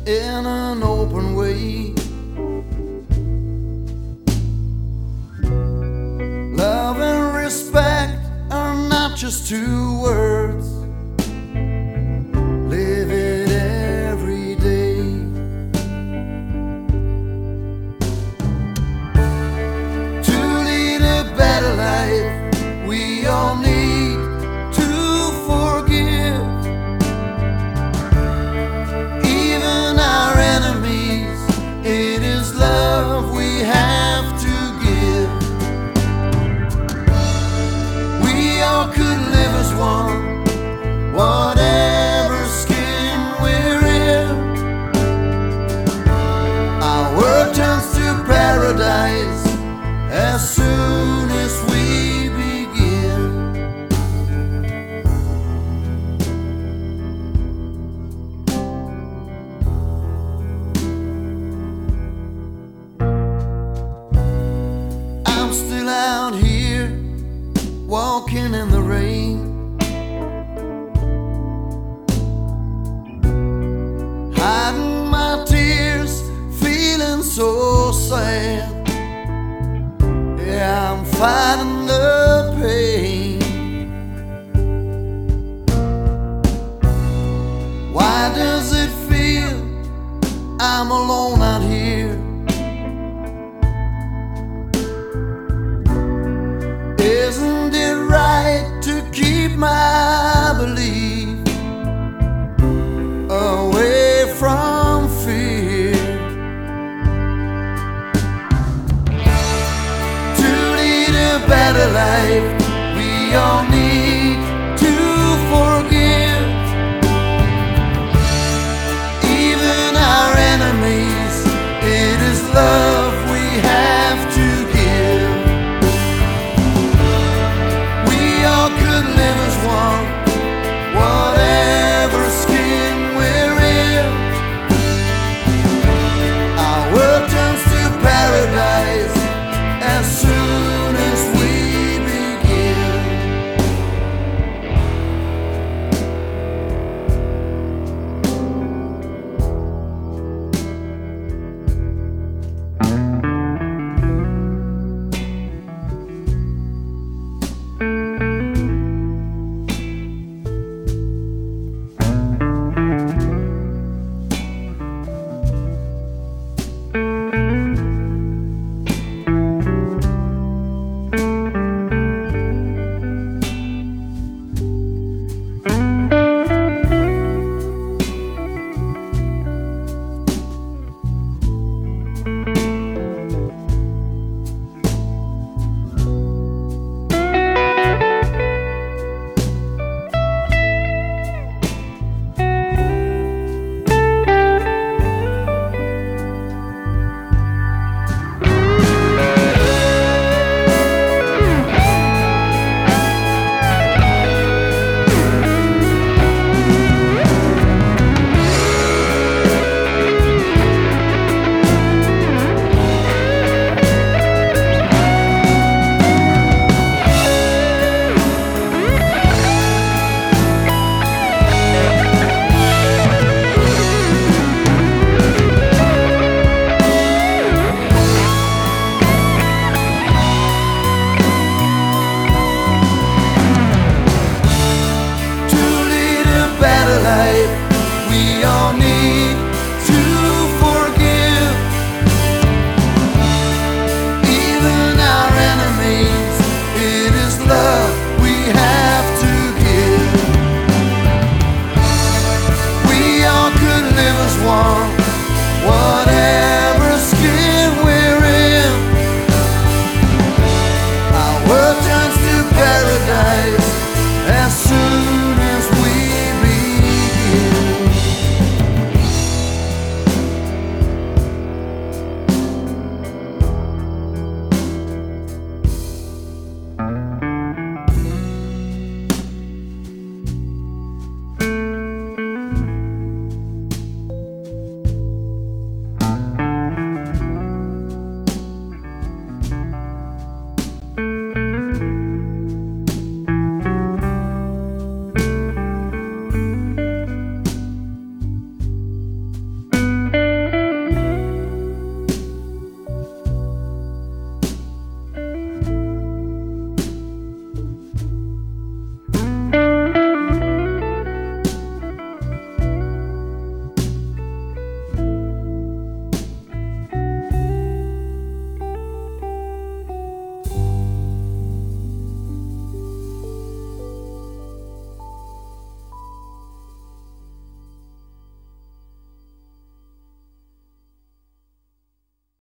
in an open way. Love and respect are not just two words. Live it every day. To lead a better life, we all need to forgive. Even our enemies, it is love we have to give. We all could live as one, whatever skin we're in. Our world turns to paradise as soon as we begin. I'm still out here walking in the rain, hiding my tears, feeling so sad. Yeah, I'm fighting the pain. Why does it feel I'm alone out here? Isn't it right to keep my belief away from fear? To lead a better life, we all need to forgive. Even our enemies, it is love we have to give. We all could live as one, whatever skin we're in. Our world turns to paradise as soon as we begin. We all need to forgive. Even our enemies, it is love we have to give. We all could live as one, whatever